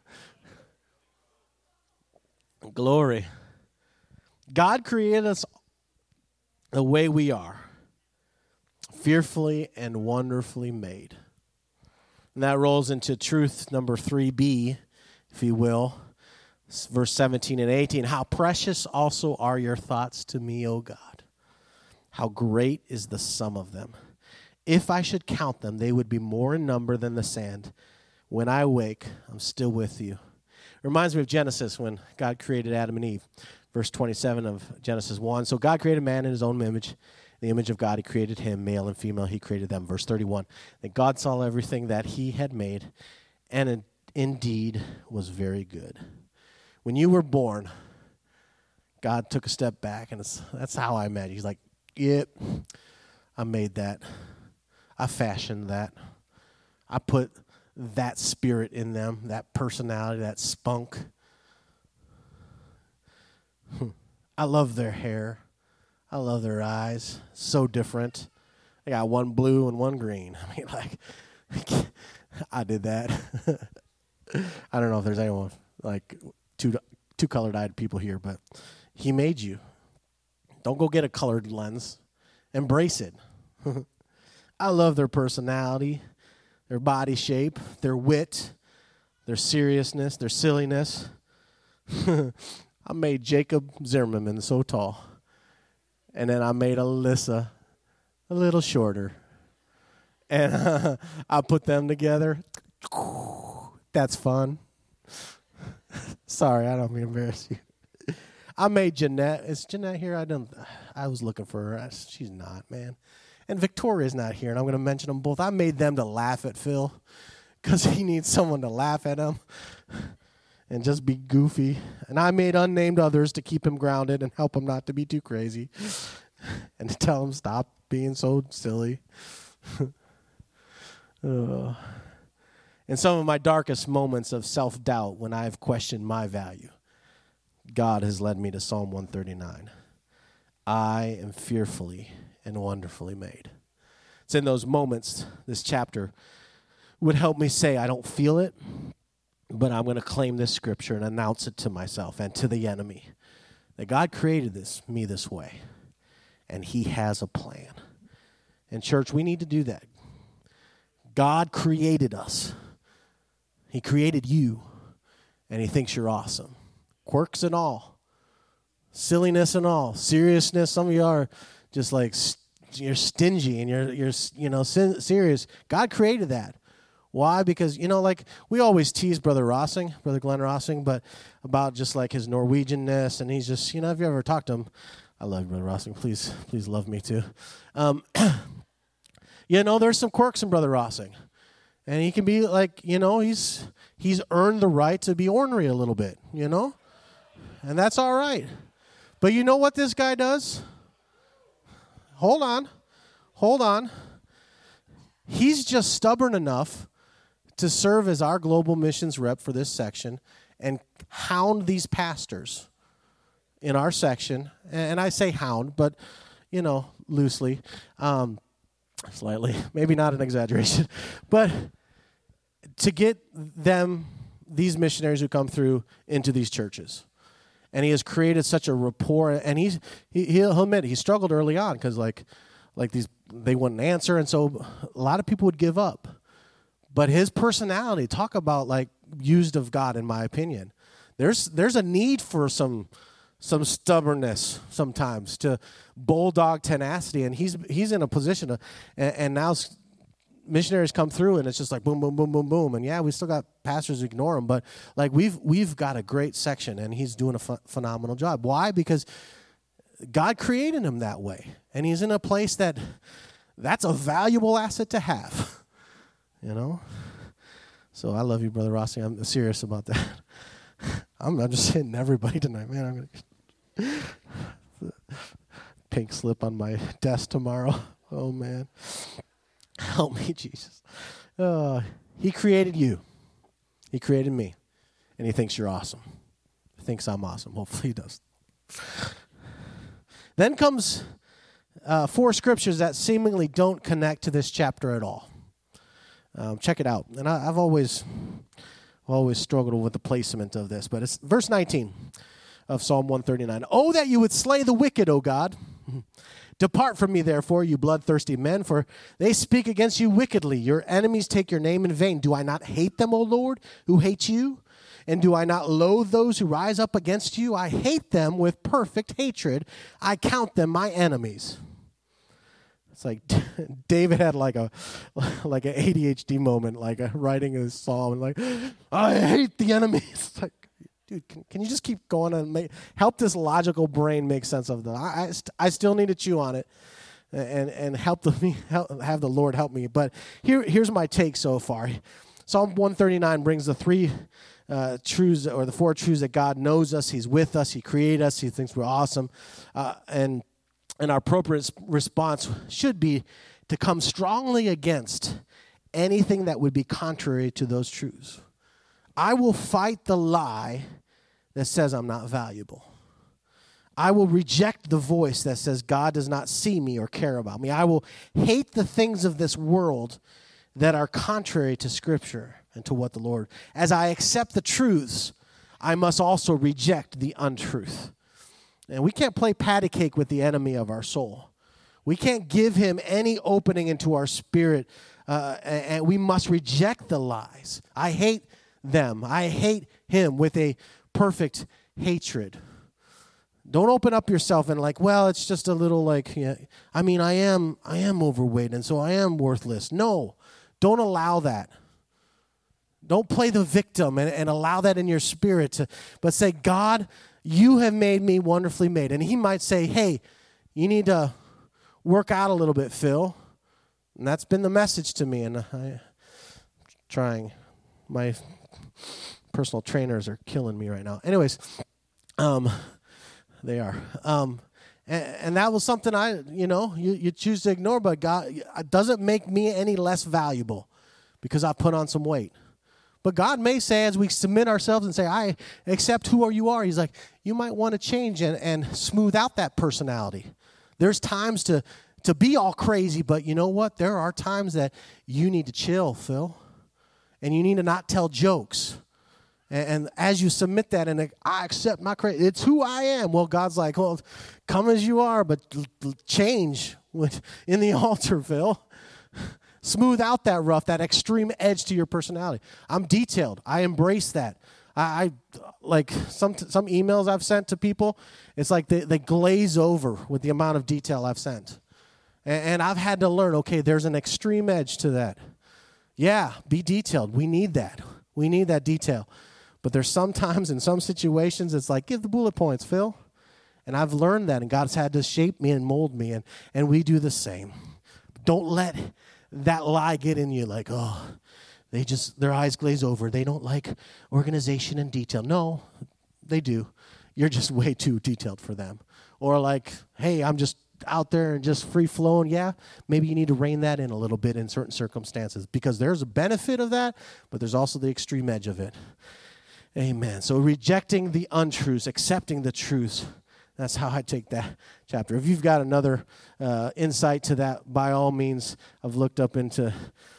Glory. God created us the way we are, fearfully and wonderfully made. And that rolls into truth number 3B, if you will, verse 17 and 18. How precious also are your thoughts to me, O God. How great is the sum of them. If I should count them, they would be more in number than the sand. When I wake, I'm still with you. Reminds me of Genesis when God created Adam and Eve. Verse 27 of Genesis 1. So God created man in his own image. In the image of God, he created him, male and female, he created them. Verse 31. Then God saw everything that he had made, and it indeed was very good. When you were born, God took a step back, and that's how I imagine. He's like, yep, I made that. I fashioned that. I put that spirit in them, that personality, that spunk. I love their hair. I love their eyes. So different. They got one blue and one green. I mean, like, I did that. I don't know if there's anyone like two colored-eyed people here, but he made you. Don't go get a colored lens. Embrace it. I love their personality, their body shape, their wit, their seriousness, their silliness. I made Jacob Zimmerman so tall. And then I made Alyssa a little shorter. And I put them together. That's fun. Sorry, I don't mean to embarrass you. I made Jeanette. Is Jeanette here? I was looking for her. She's not, man. And Victoria's not here, and I'm going to mention them both. I made them to laugh at Phil because he needs someone to laugh at him and just be goofy. And I made unnamed others to keep him grounded and help him not to be too crazy and to tell him stop being so silly. In some of my darkest moments of self-doubt when I've questioned my value, God has led me to Psalm 139. I am fearfully and wonderfully made. It's in those moments, this chapter would help me say, I don't feel it, but I'm going to claim this scripture and announce it to myself and to the enemy, that God created me this way, and he has a plan. And church, we need to do that. God created us. He created you, and he thinks you're awesome. Quirks and all, silliness and all, seriousness. Some of you are just like you're stingy and you're serious. God created that. Why? Because like we always tease Brother Glenn Rossing, but about just like his Norwegianness, and he's just if you ever talk to him, I love you, Brother Rossing. Please love me too. There's some quirks in Brother Rossing, and he can be like he's earned the right to be ornery a little bit, and that's all right. But you know what this guy does? Hold on. He's just stubborn enough to serve as our global missions rep for this section and hound these pastors in our section. And I say hound, but, loosely, slightly, maybe not an exaggeration, but to get these missionaries who come through into these churches. And he has created such a rapport, and he'll admit he struggled early on because like they wouldn't answer, and so a lot of people would give up. But his personality, talk about like used of God, in my opinion. There's a need for some stubbornness sometimes, to bulldog tenacity, and he's in a position to, and now missionaries come through, and it's just like boom, boom, boom, boom, boom. And yeah, we still got pastors who ignore them, but like we've got a great section, and he's doing a phenomenal job. Why? Because God created him that way, and he's in a place that's a valuable asset to have, So I love you, Brother Rossi. I'm serious about that. I'm just hitting everybody tonight, man. I'm gonna pink slip on my desk tomorrow. Oh man. Help me, Jesus. He created you. He created me. And he thinks you're awesome. He thinks I'm awesome. Hopefully he does. Then comes 4 scriptures that seemingly don't connect to this chapter at all. Check it out. And I've always struggled with the placement of this. But it's verse 19 of Psalm 139. Oh, that you would slay the wicked, O God. Depart from me, therefore, you bloodthirsty men, for they speak against you wickedly. Your enemies take your name in vain. Do I not hate them, O Lord, who hate you? And do I not loathe those who rise up against you? I hate them with perfect hatred. I count them my enemies. It's like David had like an ADHD moment, like writing his psalm, and like, I hate the enemy. It's like, dude, can you just keep going and help this logical brain make sense of them? I still need to chew on it and have the Lord help me. But here's my take so far. Psalm 139 brings the three truths, or the four truths, that God knows us, He's with us, He created us, He thinks we're awesome, and our appropriate response should be to come strongly against anything that would be contrary to those truths. I will fight the lie that says I'm not valuable. I will reject the voice that says God does not see me or care about me. I will hate the things of this world that are contrary to Scripture and to what the Lord. As I accept the truths, I must also reject the untruth. And we can't play patty cake with the enemy of our soul. We can't give him any opening into our spirit, and we must reject the lies. I hate them. I hate him with a perfect hatred. Don't open up yourself and like, well, it's just a little like, yeah, I mean, I am overweight, and so I am worthless. No, don't allow that. Don't play the victim and allow that in your spirit, but say, God, you have made me wonderfully made. And he might say, hey, you need to work out a little bit, Phil. And that's been the message to me. And I'm trying. My personal trainers are killing me right now. Anyways, they are. And that was something you choose to ignore, but God, it doesn't make me any less valuable because I put on some weight. But God may say, as we submit ourselves and say, I accept who you are, he's like, you might want to change and smooth out that personality. There's times to be all crazy, but you know what? There are times that you need to chill, Phil. And you need to not tell jokes. And as you submit that and I accept my crazy, it's who I am. Well, God's like, well, come as you are, but change in the altar, Phil. Smooth out that rough, that extreme edge to your personality. I'm detailed. I embrace that. I like some emails I've sent to people, it's like they glaze over with the amount of detail I've sent. And I've had to learn, okay, there's an extreme edge to that. Yeah, be detailed. We need that. We need that detail. But there's sometimes in some situations it's like, give the bullet points, Phil. And I've learned that, and God's had to shape me and mold me, and we do the same. Don't let that lie get in you like, oh, their eyes glaze over. They don't like organization and detail. No, they do. You're just way too detailed for them. Or like, hey, I'm just out there and just free flowing. Yeah, maybe you need to rein that in a little bit in certain circumstances because there's a benefit of that, but there's also the extreme edge of it. Amen. So rejecting the untruths, accepting the truths. That's how I take that chapter. If you've got another insight to that, by all means, I've looked up into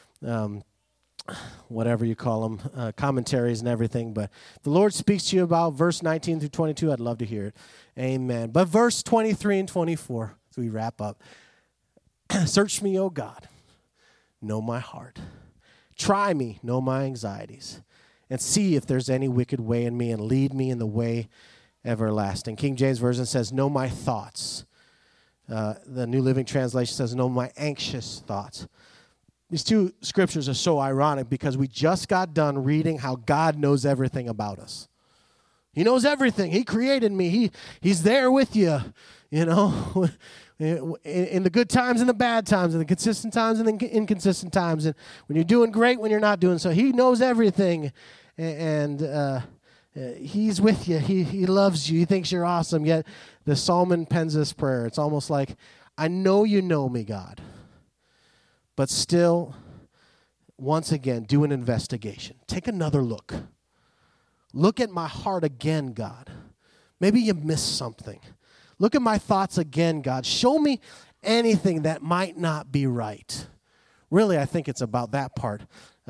whatever you call them, commentaries and everything. But if the Lord speaks to you about verse 19 through 22, I'd love to hear it. Amen. But verse 23 and 24, as we wrap up. Search me, O God. Know my heart. Try me, know my anxieties. And see if there's any wicked way in me, and lead me in the way everlasting. King James Version says, know my thoughts. The New Living Translation says, know my anxious thoughts. These two scriptures are so ironic because we just got done reading how God knows everything about us. He knows everything. He created me. He's there with you, you know, in the good times and the bad times, in the consistent times and the inconsistent times, and when you're doing great, when you're not doing so. He knows everything, and He's with you. He loves you. He thinks you're awesome. Yet the psalmist pens this prayer. It's almost like, I know you know me, God, but still, once again, do an investigation. Take another look. Look at my heart again, God. Maybe you missed something. Look at my thoughts again, God. Show me anything that might not be right. Really, I think it's about that part.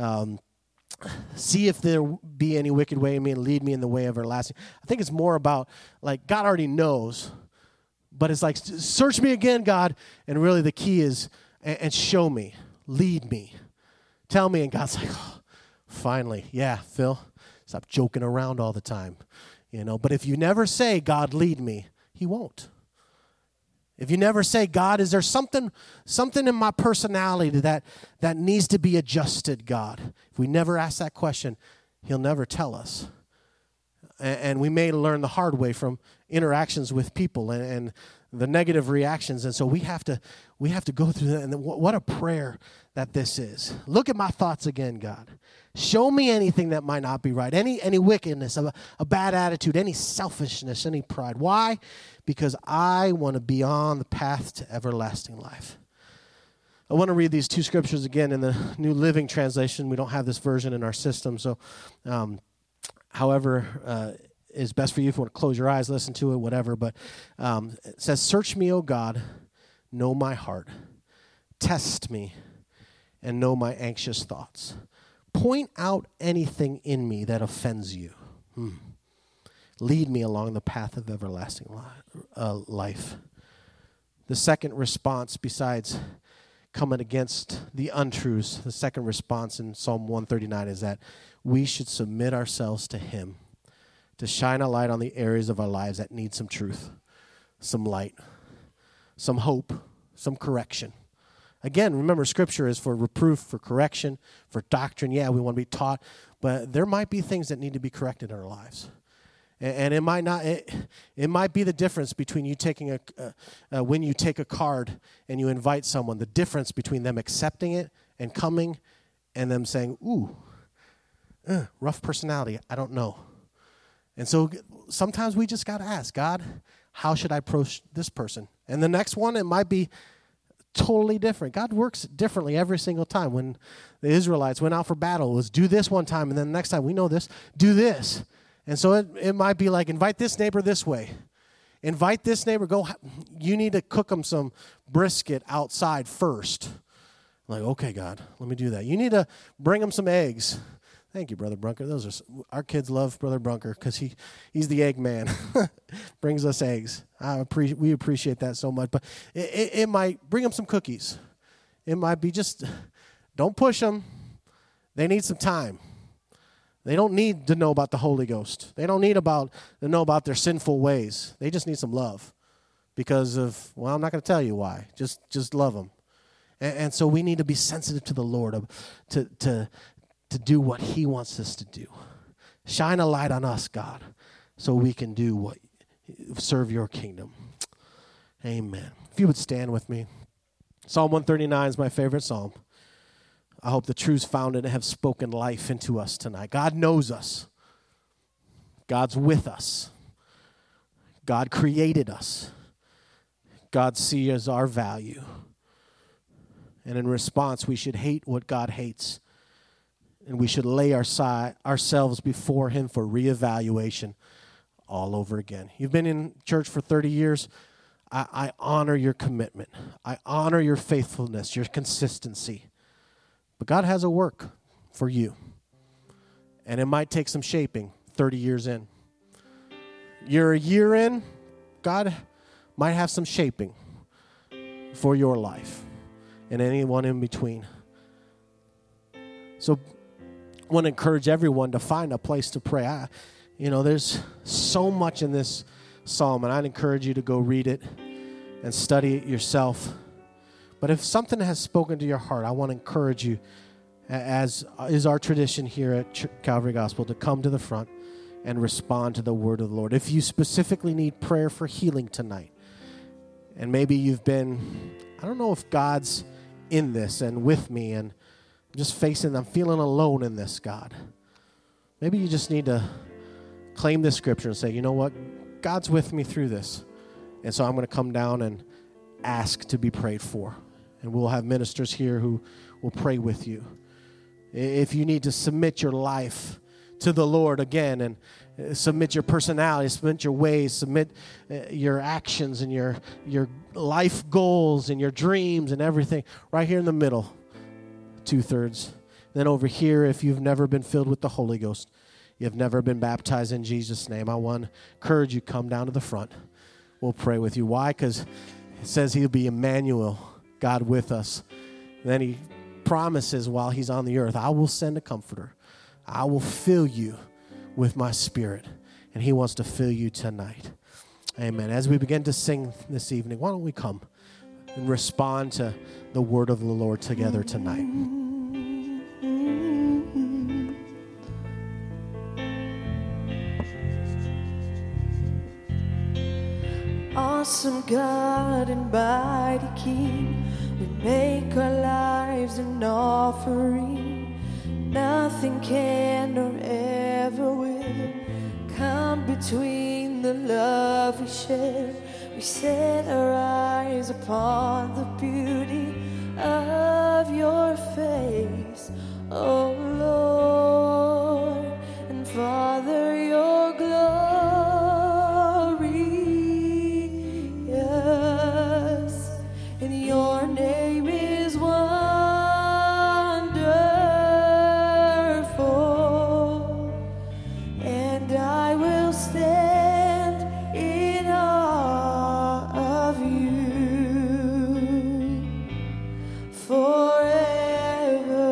See if there be any wicked way in me and lead me in the way everlasting. I think it's more about, like, God already knows, but it's like, search me again, God. And really the key is, and show me, lead me, tell me. And God's like, oh, finally, yeah, Phil, stop joking around all the time, you know. But if you never say, God, lead me, He won't. If you never say, God, is there something in my personality that needs to be adjusted, God? If we never ask that question, he'll never tell us. And we may learn the hard way from interactions with people and the negative reactions. And so we have to go through that. And what a prayer that this is. Look at my thoughts again, God. Show me anything that might not be right, any wickedness, a bad attitude, any selfishness, any pride. Why? Because I want to be on the path to everlasting life. I want to read these two scriptures again in the New Living Translation. We don't have this version in our system, so however is best for you. If you want to close your eyes, listen to it, whatever. But it says, "Search me, O God, know my heart. Test me and know my anxious thoughts. Point out anything in me that offends you. Lead me along the path of everlasting life." The second response, besides coming against the untruths, the second response in Psalm 139 is that we should submit ourselves to him to shine a light on the areas of our lives that need some truth, some light, some hope, some correction. Again, remember, Scripture is for reproof, for correction, for doctrine. Yeah, we want to be taught, but there might be things that need to be corrected in our lives. And it might not. It might be the difference between you taking when you take a card and you invite someone, the difference between them accepting it and coming and them saying, "Ooh, rough personality, I don't know." And so sometimes we just got to ask, God, how should I approach this person? And the next one, it might be totally different. God works differently every single time. When the Israelites went out for battle, it was do this one time, and then the next time, we know this, do this. And so it might be like, invite this neighbor this way. Invite this neighbor, you need to cook them some brisket outside first. Like, okay, God, let me do that. You need to bring them some eggs. Thank you, Brother Brunker. Our kids love Brother Brunker because he's the egg man. Brings us eggs. We appreciate that so much. But it might bring them some cookies. It might be just, don't push them. They need some time. They don't need to know about the Holy Ghost. They don't need to know about their sinful ways. They just need some love because of, well, I'm not going to tell you why. Just love them. And so we need to be sensitive to the Lord to do what he wants us to do. Shine a light on us, God, so we can serve your kingdom. Amen. If you would stand with me. Psalm 139 is my favorite psalm. I hope the truths found in it have spoken life into us tonight. God knows us. God's with us. God created us. God sees our value. And in response, we should hate what God hates. And we should lay ourselves before him for reevaluation all over again. You've been in church for 30 years. I honor your commitment. I honor your faithfulness, your consistency. But God has a work for you. And it might take some shaping 30 years in. You're a year in, God might have some shaping for your life and anyone in between. So I want to encourage everyone to find a place to pray. There's so much in this psalm, and I'd encourage you to go read it and study it yourself. But if something has spoken to your heart, I want to encourage you, as is our tradition here at Calvary Gospel, to come to the front and respond to the word of the Lord. If you specifically need prayer for healing tonight, and maybe you've been, I don't know if God's in this and with me, and I'm feeling alone in this, God. Maybe you just need to claim this scripture and say, you know what? God's with me through this. And so I'm going to come down and ask to be prayed for. And we'll have ministers here who will pray with you. If you need to submit your life to the Lord again and submit your personality, submit your ways, submit your actions and your life goals and your dreams and everything right here in the middle, 2/3. Then over here, if you've never been filled with the Holy Ghost, you've never been baptized in Jesus' name, I want to encourage you, come down to the front. We'll pray with you. Why? Because it says he'll be Emmanuel, God with us. And then he promises while he's on the earth, I will send a comforter. I will fill you with my spirit. And he wants to fill you tonight. Amen. As we begin to sing this evening, why don't we come and respond to the word of the Lord together tonight? Awesome God and mighty King, we make our lives an offering. Nothing can or ever will come between the love we share. We set our eyes upon the beauty of your face, oh Lord and Father, your glorious, and your name is wonderful, and I will stand in awe of you forever.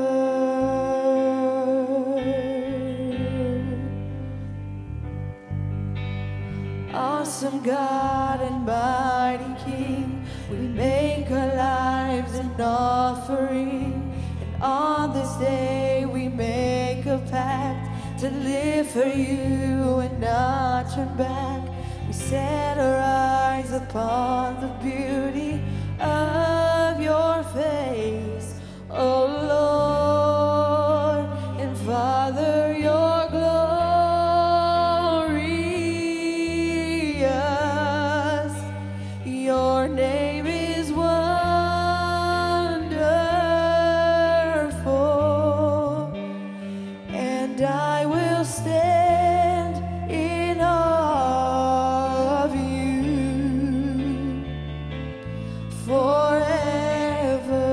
Awesome God and mighty King, we make our lives an offering, and on this day we make a pact to live for you and not turn back. We set our eyes upon the beauty of your face, oh Lord and Father, your glorious, your name is wonderful, and I will stand in awe of you forever.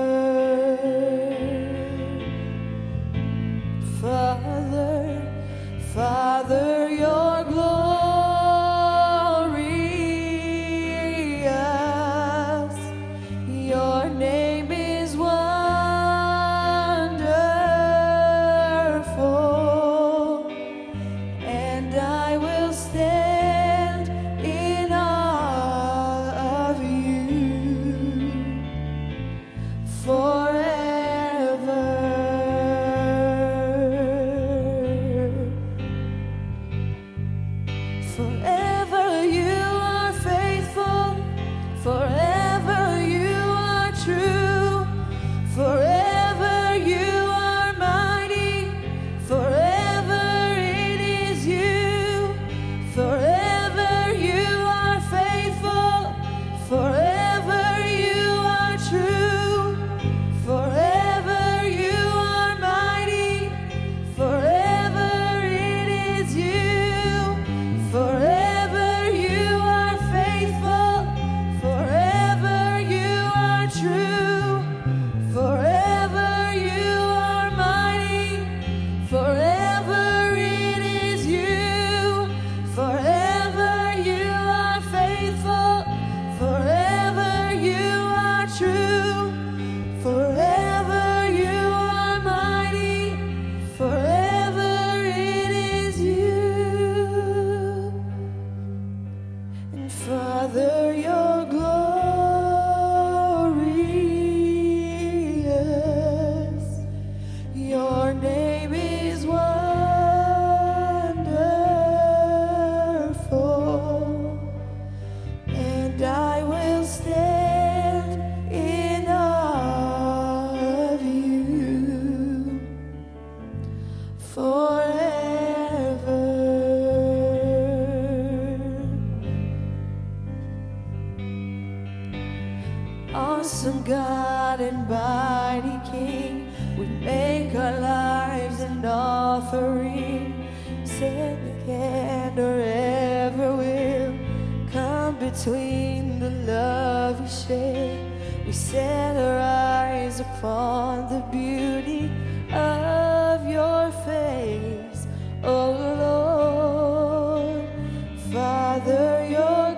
Father, you're glorious, your name is wonderful, and I will stand in awe of you forever. Forever you are faithful, forever you are true, forever you are mighty, forever it is you, forever you are faithful, forever you are true, forever you are mighty, forever it is you, forever you are faithful, forever you are true, forever you are mighty, forever it is you, forever you are faithful, forever you are true, forever you are mighty, forever it is you. And Father, you're glorious, your name is wonderful, and I will stand in awe of you forever. Awesome God and mighty King, we make our lives an offering. Said we can or ever will come between the love we share. We set our eyes upon the beauty of your face, oh Lord, Father, your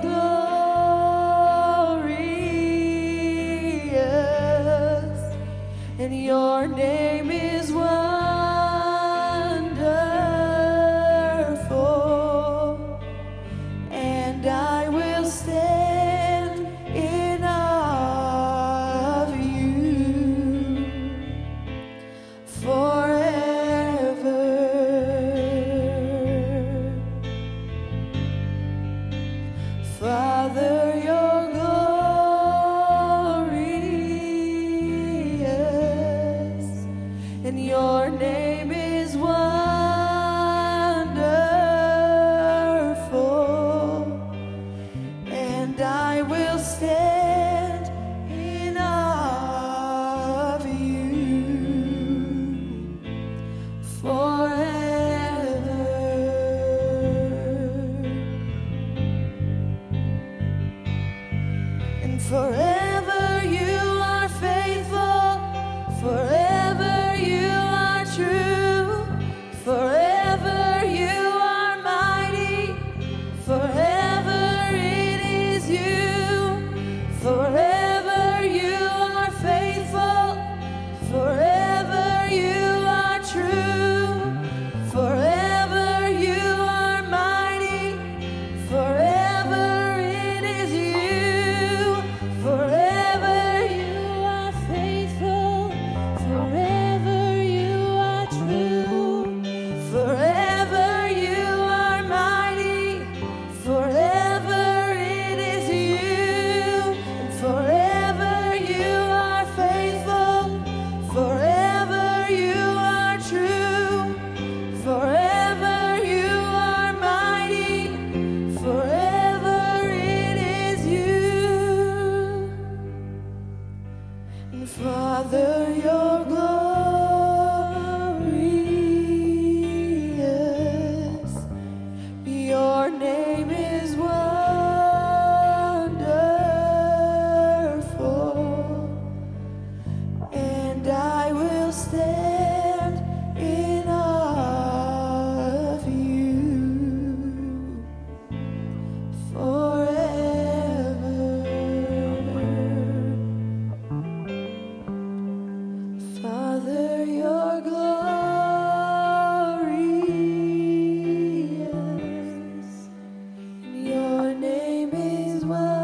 glorious, and your name is wonderful, and I Father, you're glorious, and your name is wonderful, and I will stand in awe of you forever. Forever you are faithful, forever you are true, forever you are mighty, forever it is you, forever you are faithful, forever you are true, forever you are mighty, forever it is you. Forever you are faithful, forever you are true, forever you are mighty, forever it is you, and forever you are faithful, forever you are true, forever you are mighty, forever it is you. And Father, you're glorious. Your name is wonderful, and I will stand in awe of you forever. Father, you're glorious, and your name is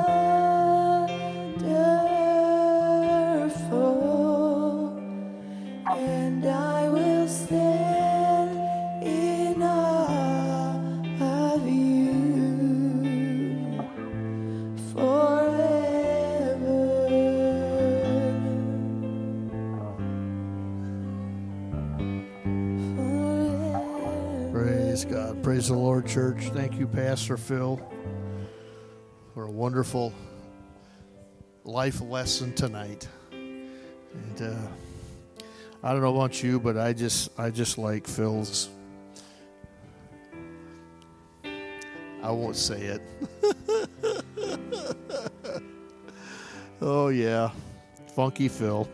wonderful, and I will stand in awe of you forever. Praise God. Praise the Lord, church. Thank you, Pastor Phil, for a wonderful life lesson tonight. And I don't know about you, but I just like Phil's. I won't say it. Oh yeah, Funky Phil.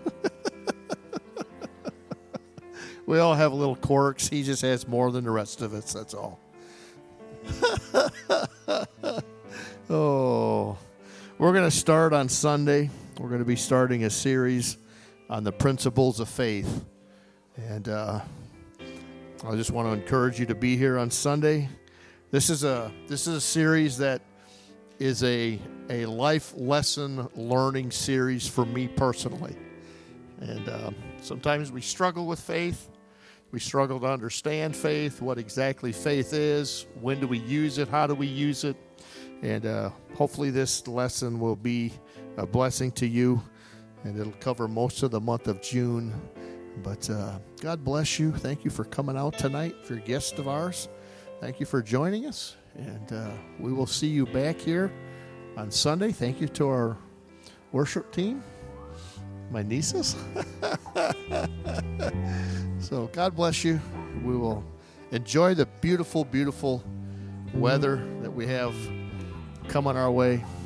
We all have little quirks. He just has more than the rest of us. That's all. Oh, we're going to start on Sunday. We're going to be starting a series on the principles of faith. And I just want to encourage you to be here on Sunday. This is a series that is a life lesson learning series for me personally. And sometimes we struggle with faith. We struggle to understand faith, what exactly faith is, when do we use it, how do we use it. And hopefully this lesson will be a blessing to you, and it'll cover most of the month of June. But God bless you. Thank you for coming out tonight. If you're a guest of ours, thank you for joining us. And we will see you back here on Sunday. Thank you to our worship team, my nieces. So God bless you. We will enjoy the beautiful, beautiful weather that we have coming our way.